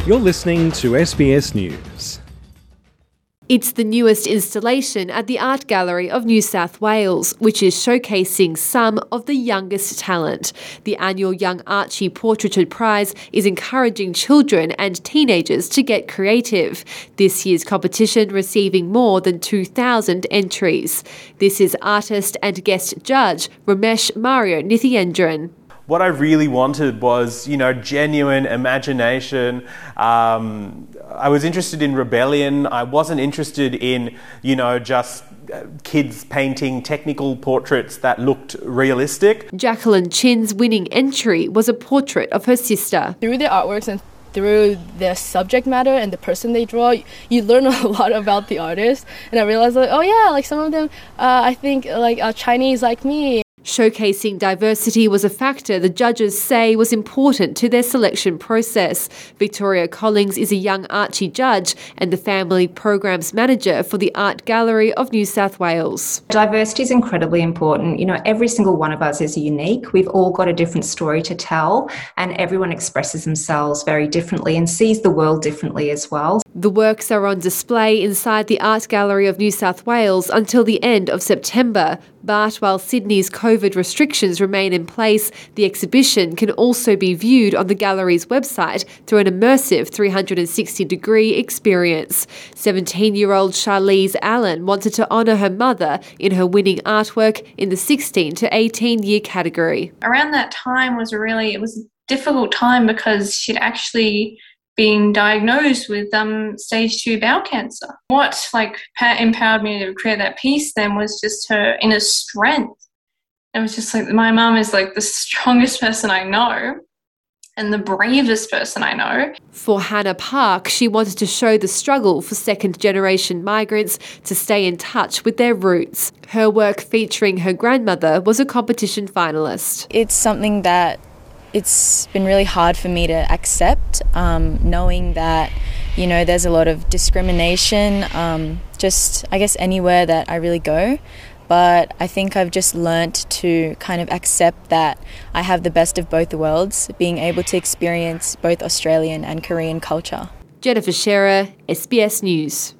You're listening to SBS News. It's the newest installation at the Art Gallery of New South Wales, which is showcasing some of the youngest talent. The annual Young Archie Portraiture Prize is encouraging children and teenagers to get creative. This year's competition receiving more than 2,000 entries. This is artist and guest judge Ramesh Mario Nithyendran. What I really wanted was, genuine imagination. I was interested in rebellion. I wasn't interested in, just kids painting technical portraits that looked realistic. Jacqueline Chin's winning entry was a portrait of her sister. Through their artworks and through their subject matter and the person they draw, you learn a lot about the artist. And I realized, some of them, I think, Chinese like me. Showcasing diversity was a factor the judges say was important to their selection process. Victoria Collins is a Young Archie judge and the family programs manager for the Art Gallery of New South Wales. Diversity is incredibly important. Every single one of us is unique. We've all got a different story to tell, and everyone expresses themselves very differently and sees the world differently as well. The works are on display inside the Art Gallery of New South Wales until the end of September. But while Sydney's COVID restrictions remain in place, the exhibition can also be viewed on the gallery's website through an immersive 360-degree experience. 17-year-old Charlize Allen wanted to honour her mother in her winning artwork in the 16 to 18-year category. Around that time it was a difficult time because she'd actually being diagnosed with stage 2 bowel cancer. What empowered me to create that piece then was just her inner strength. It was just my mum is the strongest person I know and the bravest person I know. For Hannah Park, she wanted to show the struggle for second-generation migrants to stay in touch with their roots. Her work featuring her grandmother was a competition finalist. It's something that it's been really hard for me to accept, knowing that, there's a lot of discrimination, anywhere that I really go. But I think I've just learnt to kind of accept that I have the best of both worlds, being able to experience both Australian and Korean culture. Jennifer Scherer, SBS News.